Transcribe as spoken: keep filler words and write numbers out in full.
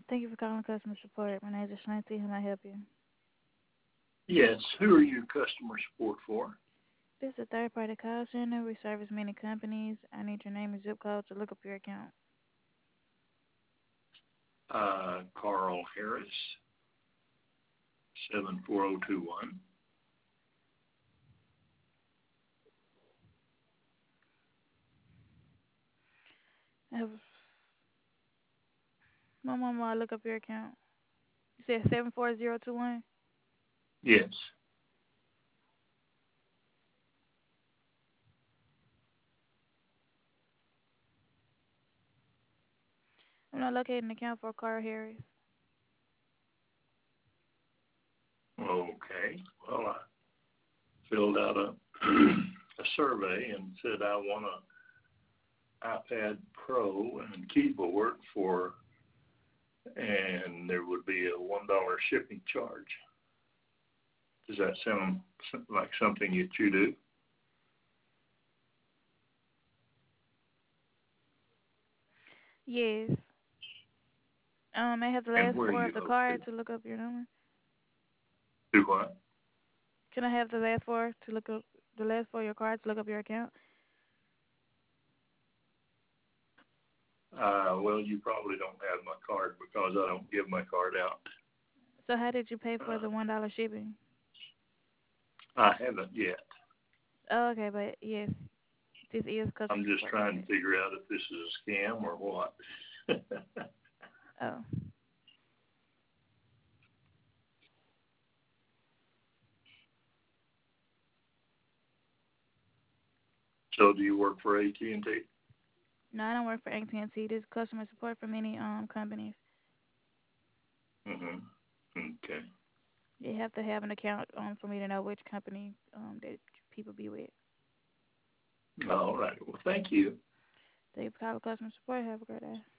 Thank you for calling customer support. My name is Ashanti. How may I help you? Yes. Who are you customer support for? This is a third-party call center. We service many companies. I need your name and zip code to look up your account. Uh, Carl Harris, seven four zero two one. I have one more while I look up your account. You said seven four zero two one. Yes. I'm not locating an account for Carl Harris. Okay. Well, I filled out a a survey and said I want an iPad Pro and keyboard for, and there would be a one dollar shipping charge. Does that sound like something that you do? Yes. Um, I have the And last where are four you of the card located? to look up your number. Do what? Can I have the last four to look up the last four of your card to look up your account? Uh, well, you probably don't have my card because I don't give my card out. So how did you pay for Uh, the one dollar shipping? I haven't yet. Oh, okay, but yes, this is customer I'm just support trying to related. figure out if this is a scam or what. Oh. So do you work for A T and T? No, I don't work for A T and T. This is customer support for many um companies. Mm-hmm. Okay. You have to have an account um for me to know which company um that people be with. All right. Well, thank you. They call customer support. Have a great day.